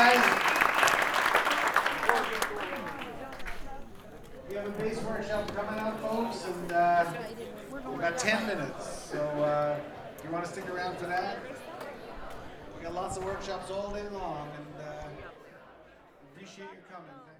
guys. We have a bass workshop coming up, folks, and we've got 10 minutes. So if you want to stick around for that, we got lots of workshops all day long, and appreciate you coming.